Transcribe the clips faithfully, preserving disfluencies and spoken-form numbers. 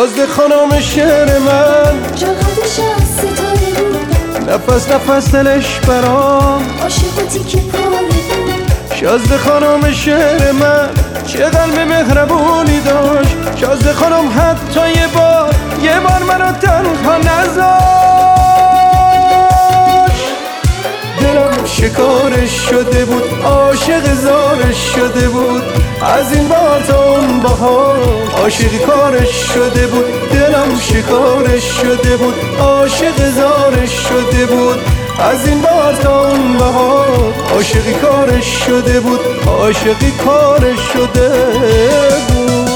شازده خانم شعر من جاغدش از ستاره بود، نفس نفس دلش برام عاشقاتی که پاره بود. شازده خانم شعر من چه قلب مهربونی داشت. شازده خانم حتی یه بار یه بار منو تنها نذاشت. دلم شکارش شده بود، عاشق زارش شده بود. از این بار تا اون بهار عاشقی کارش شده بود. دلم شکارش شده بود، عاشق زارش شده بود. از این بار تا اون بهار عاشقی کارش شده بود. عاشقی کارش شده بود.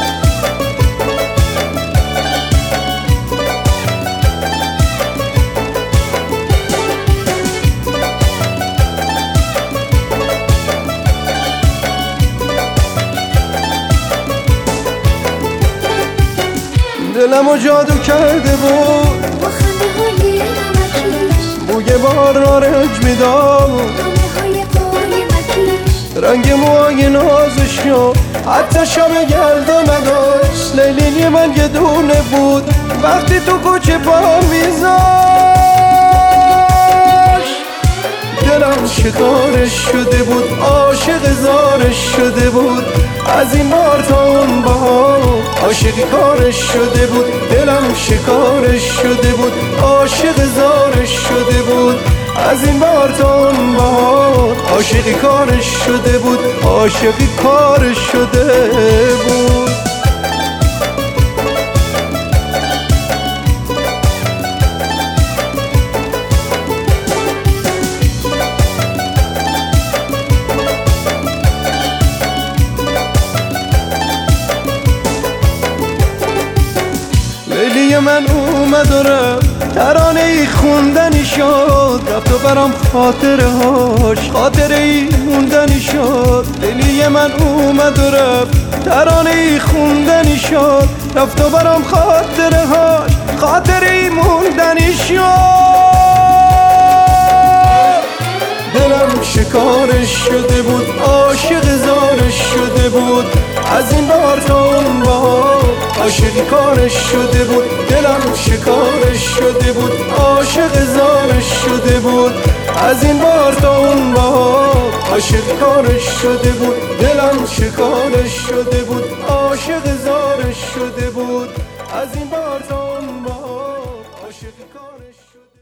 دلمو جادو کرده بود با خنده های نمکیش، بوی بار نارنج میداد، دانه های پای مکیش، رنگ موهای نازشو حتی شب گردا نداشت. لیلی من یه دونه بود وقتی تو کوچه پا میذاشت. دلم شکارش شده بود، عاشق زارش شده بود. از این بار تا اون بهار عاشقی کارش شده بود. دلم شکارش شده بود، عاشق زارش شده بود. از این بار تا اون بهار عاشقی کارش شده بود. عاشقی کارش شده بود. لیلی من اومد و رفت، ترانه ای خوندنی شد. رفت و برام خاطره هاش خاطره ای موندنی شد. لیلی من اومد و رفت، ترانه ای خوندنی شد. رفت و برام خاطره هاش خاطره ای موندنی شد. دلم شکارش شده بود، عاشق زارش شده بود. از این بار تا اون بهار عاشقی کارش شده بود. دلم شکارش شده بود، عاشق زارش شده بود. از این بار تا اون بهار عاشقی کارش شده بود. دلم شکارش شده بود، عاشق زارش شده بود. از این بار تا اون بهار عاشقی کارش شده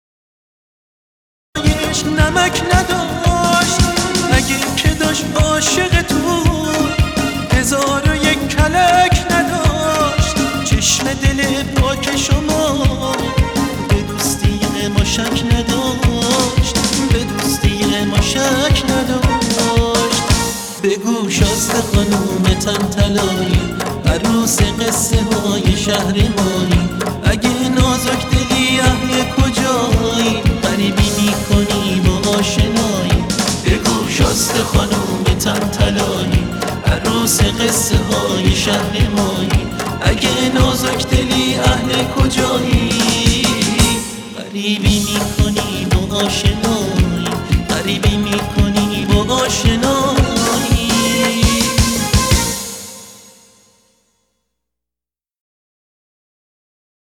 بود. عشق نمک نداشت، اگه که داشت عاشق تو هزار و یک کلک نداشت. چشم دل پاک شما به دوستی ما شک نداشت، به دوستی ما شک نداشت. بگو شازده خانوم تن طلایی، عروس قصه های شهر مایی. اگه نازک دلی اهل کجایی، غریبی میکنی با آشنایی. بگو شازده خانوم تن طلایی، عروس قصه های شهر مایی. اگه نازک دلی اهل کجایی، غریبی میکنی با آشنایی. غریبی میکنی با آشنایی.